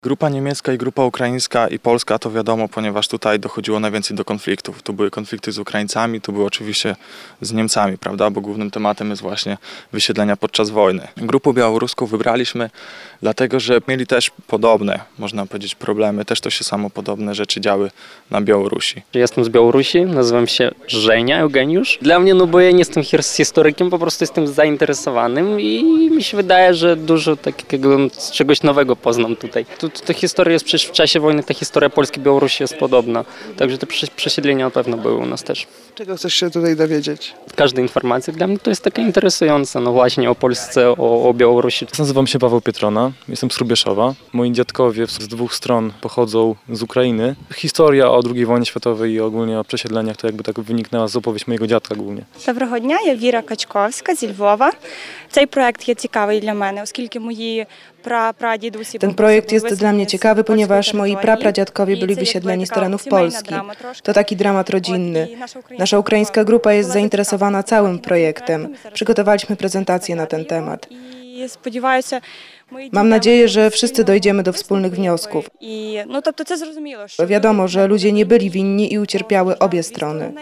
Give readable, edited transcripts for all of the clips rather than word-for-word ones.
Grupa niemiecka i grupa ukraińska i polska to wiadomo, ponieważ tutaj dochodziło najwięcej do konfliktów. Tu były konflikty z Ukraińcami, tu były oczywiście z Niemcami, prawda? Bo głównym tematem jest właśnie wysiedlenia podczas wojny. Grupę białoruską wybraliśmy dlatego, że mieli też podobne, można powiedzieć, problemy. Też to się samo podobne rzeczy działy na Białorusi. Jestem z Białorusi, nazywam się Żenia Eugeniusz. Dla mnie, bo ja nie jestem historykiem, po prostu jestem zainteresowanym i mi się wydaje, że dużo takiego czegoś nowego poznam tutaj. Ta historia jest przecież w czasie wojny, ta historia Polski i Białorusi jest podobna, także te przesiedlenia na pewno były u nas też. Czego chcesz się tutaj dowiedzieć? Każda informacja dla mnie to jest taka interesująca, no właśnie o Polsce, o Białorusi. Nazywam się Paweł Pietrona, jestem z Hrubieszowa. Moi dziadkowie z dwóch stron pochodzą z Ukrainy. Historia o II wojnie światowej i ogólnie o przesiedleniach to jakby tak wyniknęła z opowieści mojego dziadka głównie. Доброго дня, я Віра Качковська зі Львова. Цей проект є цікавий для мене, оскільки мої прапрадідусі... Ten projekt jest dla mnie ciekawy, ponieważ moi prapradziadkowie byli wysiedleni z terenów Polski. To taki dramat rodzinny. Nasza ukraińska grupa jest zainteresowana całym projektem. Przygotowaliśmy prezentację na ten temat. Mam nadzieję, że wszyscy dojdziemy do wspólnych wniosków. Bo wiadomo, że ludzie nie byli winni i ucierpiały obie strony.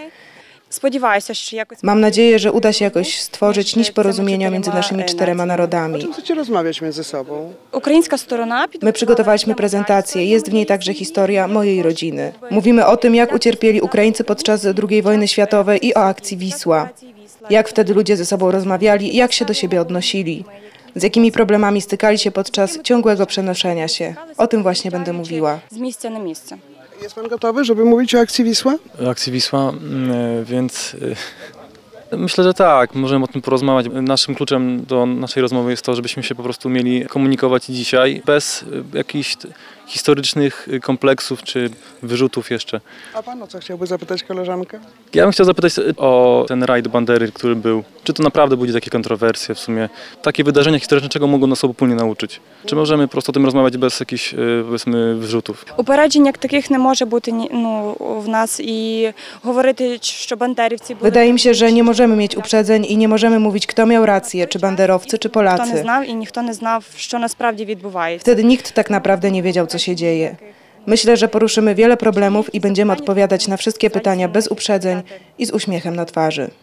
Mam nadzieję, że uda się jakoś stworzyć nić porozumienia między naszymi czterema narodami. O czym chcecie rozmawiać między sobą? My przygotowaliśmy prezentację, jest w niej także historia mojej rodziny. Mówimy o tym, jak ucierpieli Ukraińcy podczas II wojny światowej i o akcji Wisła. Jak wtedy ludzie ze sobą rozmawiali i jak się do siebie odnosili. Z jakimi problemami stykali się podczas ciągłego przenoszenia się. O tym właśnie będę mówiła. Z miejsca na miejsce. Jest pan gotowy, żeby mówić o akcji Wisła? Akcji Wisła, więc myślę, że tak, możemy o tym porozmawiać. Naszym kluczem do naszej rozmowy jest to, żebyśmy się po prostu mieli komunikować dzisiaj bez jakichś historycznych kompleksów czy wyrzutów jeszcze. A pan o co chciałby zapytać koleżankę? Ja bym chciał zapytać o ten rajd Bandery, który był. Czy to naprawdę budzi takie kontrowersje w sumie? Takie wydarzenia historyczne, czego mogą nas wspólnie nauczyć? Czy możemy po prostu o tym rozmawiać bez jakichś, powiedzmy, wyrzutów? Упереджень як таких не може бути в нас і говорити, що бандерівці були... Wydaje mi się, że nie możemy mieć uprzedzeń i nie możemy mówić, kto miał rację, czy banderowcy, czy Ніхто не Polacy. знав і ніхто не знав, що насправді відбувається. Wtedy nikt tak naprawdę nie wiedział, co się dzieje. Myślę, że poruszymy wiele problemów i będziemy odpowiadać na wszystkie pytania bez uprzedzeń i z uśmiechem na twarzy.